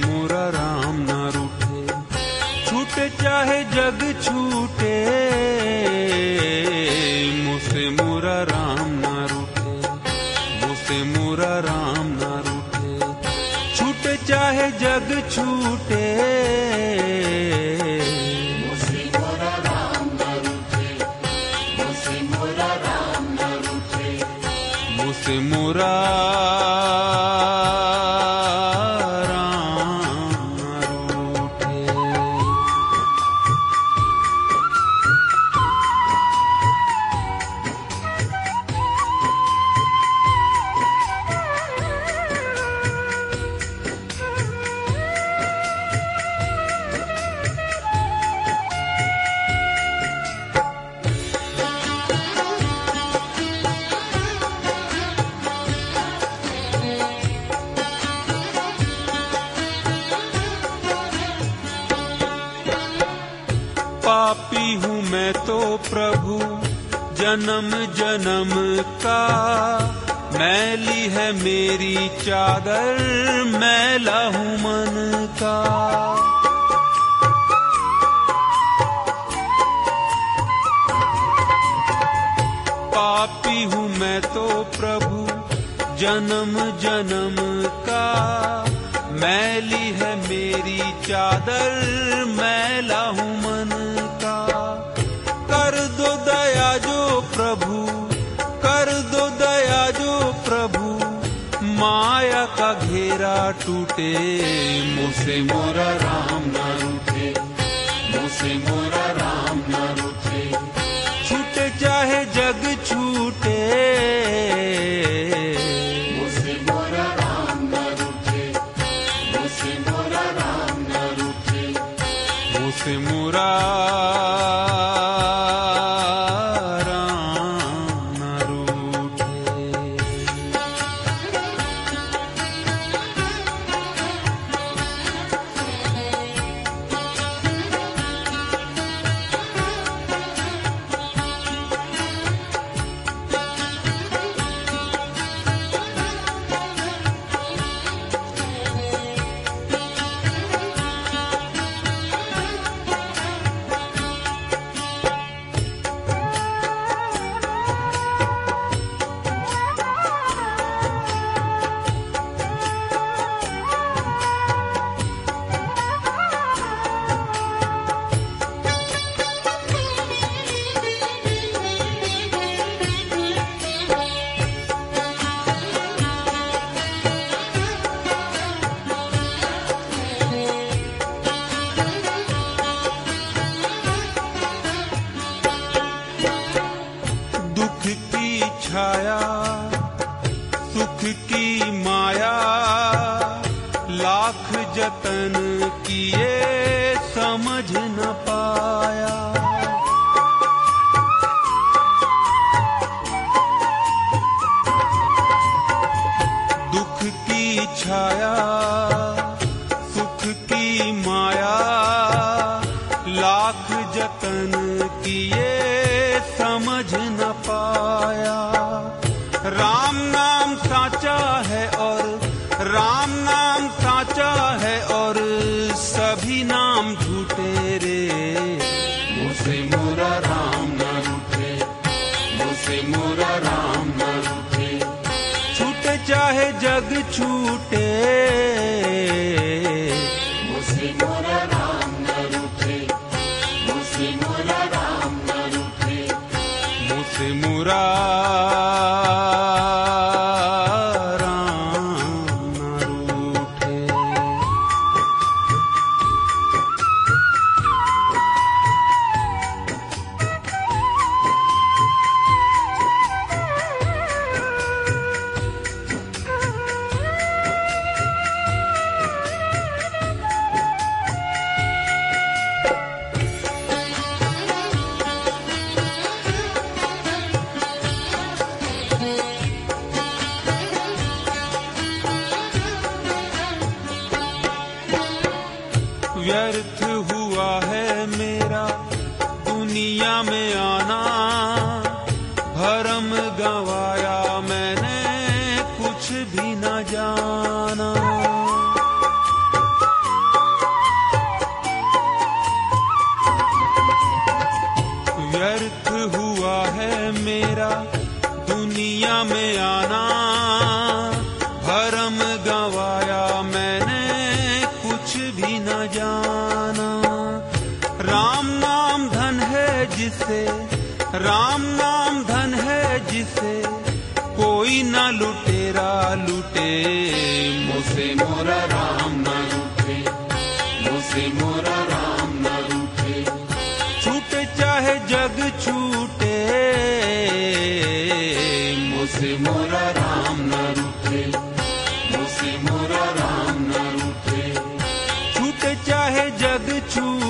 मोरा राम न रूठे। छूटे चाहे जग छूटे, मुझसे मोरा राम न रूठे, मुझसे मोरा राम न रूठे। छूटे चाहे जग छूटे, मुझसे मोरा राम न रूठे, मुझसे मोरा राम न रूठे। मुझसे मोरा पापी हूँ मैं तो प्रभु जन्म जन्म का, मैली है मेरी चादर, मैला हूँ मन का। पापी हूँ मैं तो प्रभु जन्म जन्म का, मैली है मेरी चादर, मैला हूँ मन का। कर दो दया जो प्रभु, कर दो दया जो प्रभु, माया का घेरा टूटे। मुझसे मोरा राम न रूठे, मुझसे मोरा राम न रूठे। छूटे चाहे जग छूटे, मुझसे मोरा राम न रूठे, मुझसे मोरा राम न रूठे। मुझसे मोरा राम न रूठे। छाया सुख की माया, लाख जतन किए समझ न पाया। दुख की छाया सुख की माया, लाख जतन किए समझ न पाया। राम नाम साचा है और राम नाम साचा है और सभी नाम झूठे रे। मुझसे मोरा राम न रूठे, मुझसे मोरा राम न रूठे। छूटे चाहे जग छूटे, मुझसे मोरा राम न रूठे, मुझसे मोरा राम न रूठे। मुझसे मोरा व्यर्थ हुआ है मेरा दुनिया में आना, भरम गंवाया मैंने कुछ भी न जाना। न जाना। राम नाम धन है जिसे, राम नाम धन है जिसे, कोई न लुटेरा लुटे। मुझसे मोरा राम न रूठे, मुझसे मोरा राम न रूठे। छूटे चाहे जग छूटे, मुझसे मोरा राम न रूठे, मुझसे मोरा राम न रूठे। छूटे चाहे जग छूटे।